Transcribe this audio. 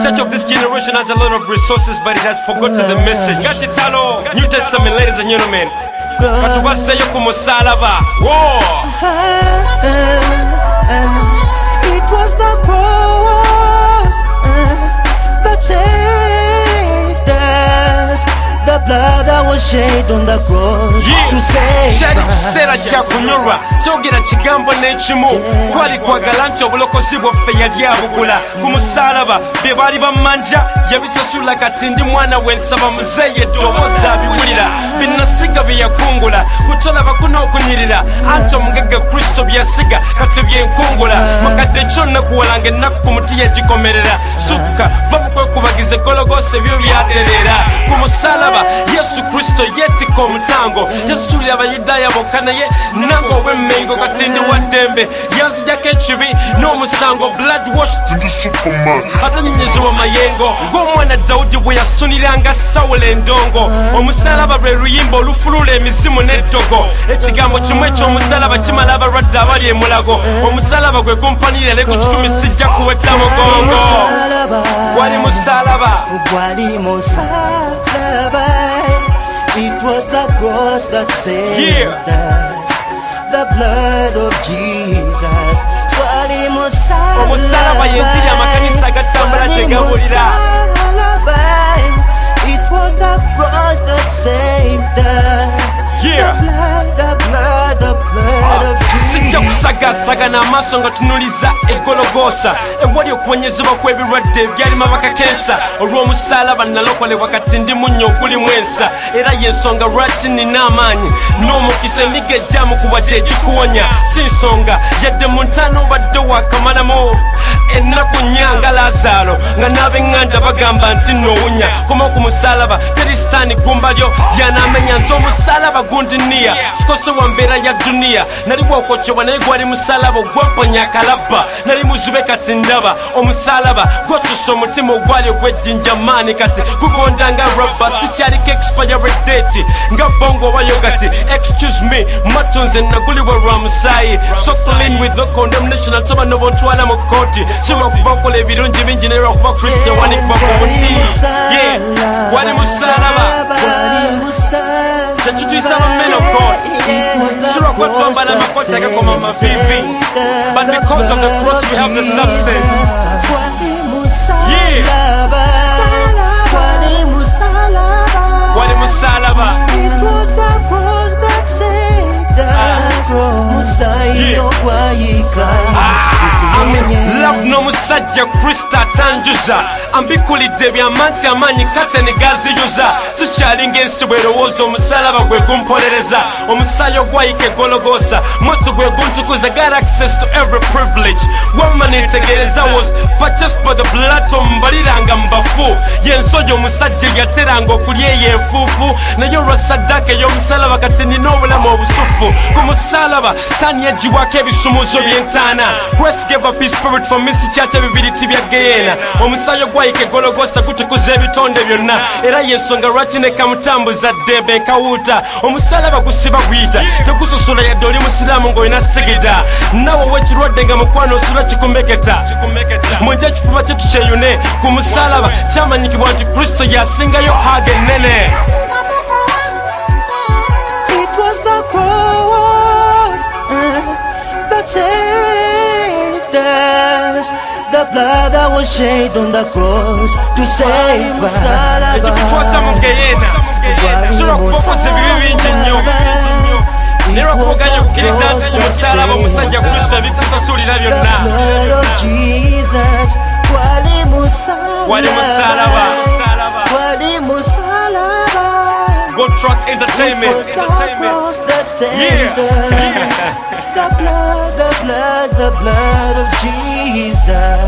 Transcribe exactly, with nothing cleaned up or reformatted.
church of this generation has a lot of resources, but it has forgotten the message. Got it, hello. New Testament, ladies and gentlemen. Katubaseyo ku musalaba. Whoa. It was the cross that saved us. The blood that was shed on the cross to save Shari us. kisera kya kunyolwa kyogera kigambo n'ekimu kwali kwagala nti obulokozi bwaffe yali abugula ku musalaba be baali bamanja yabisasula kati ndi mwana w'ensaba muzeeye eddoboozi abiwulira binnasiga bye yakungula kutolaba kun'okunyirira anti omugagga kristo byasiga kati byenkungula makadde kyonna kuwalanga ennaku ku muti yagikomerera sukka bamukwekubagiza eggologoosa ebyo byatereera ku musalaba Yesu Kristo yeetikka omutango yasuulira abayudaaya bokka naye nange ow'emmengo kati ndi wa ddembe yanzijjako ekibi n'omusango blood washed ndi superman atanyonyezebwa mayengo ng'omwana Dawudi bwe yasuniranga Sawulo endongo omusalaba lwe luyimba olufulula emizimu n'eddogo ekigambo kimu eky'omusalaba kimala abalwadde abali emulago omusalaba gwe gumpanirira ne ku kikumi sijja kuwetta mugongo gwali musalaba gwali musalaba. It was the cross that saved Yeah. us. The blood of Jesus. Gwali musalaba. Omusalaba yenjiri amakanisa agatambula tegabulira. It was the cross that saved us. Yeah. The blood, the blood, the blood of Jesus. Sijja kusagasaga n'amaaso nga tunuliza eggologoosa ewali okuwonyezebwa kw'ebirwadde ebyalima bakakensa olw'omusalaba nalokolebwa kati ndi munnyo ogulimu ensa era y'ensonga lwaki nina amaanyi n'omukisa emiga ejjaamu kuba gyegikuwonya si nsonga yadde mu ntaano obadde wakamalamu ennaku nnyanga Laazaalo nga n'ab'eŋŋanda bagamba nti nnoowunya koma ku musalaba teri sitaani gumba lyo lyanaamenya nze omusalaba gundiniya sikose wa mbeera ya duniya nali bw'okokyebwa naye gwali musalaba ogwamponya akalabba nali muzube kati ndaba omusalaba gwotusa omutima ogwali ogw'ejjinja maani kati gugondanga rabba sikyaliko expiry date nga bongo obayo gati excuse me matunze nagulibwa lwa musaayi so clean with the condemnation atoba nobontwala mu kooti si lwakuba okola ebirungi bingi naye lwakuba kristo yawanikibwa ku muti ye gwali musalaba kyekituyisa aba men of God si lwakuba twambala amakoti agakoma mu mavivi but because of the cross we have the substance. Yeah. Gwali musalaba. It was the cross that saved us. Love n'omusajja Kristo atanjuza ambikulidde ebyamanti amaanyi kate ne gaziyuza sikyalinga ensi bw'erowooza omusalaba gwe gumpolereza omusaayi ogwayika eggologoosa moto gwe guntukuza got access to every privilege wamma neetegereza was purchased by the blood tombaliranga mu bafu y'ensonyi omusajja yateranga okulya eyo enfuufu naye olwa saddaaka ey'omusalaba kati nina obulamu obusufu ku musalaba sitaani yaggibwako ebisumuuzo by'entaana Christ gave up his spirit for me sikyate bibiriti bya geyeena omusaayi ogwayika eggologoosa gutukuza ebitonde byonna era y'ensonga lwaki ne kamutambuza ddembe nkawuuta omusalaba gusiba guyita tegususula yadde oli musiraamu ng'olina sigida nawe ow'ekirwadde nga mukwano osula kikumbeketa mwejja ekifuba kye tukyeyune ku musalaba kyamanyikibwa nti kristo yasingayo haga ennene. It was the cross that saved us. The blood that was shed on the cross to save us. ekikutwasa mu geyeena sobola kuba okoze ebibi bingi nnyo naye lwakubaganya okukkiriza nti omusalaba omusajja kristo ebitusasulira byonna wali musalaba Gold Truck Entertainment. Yeah. The blood, the blood, the blood of Jesus.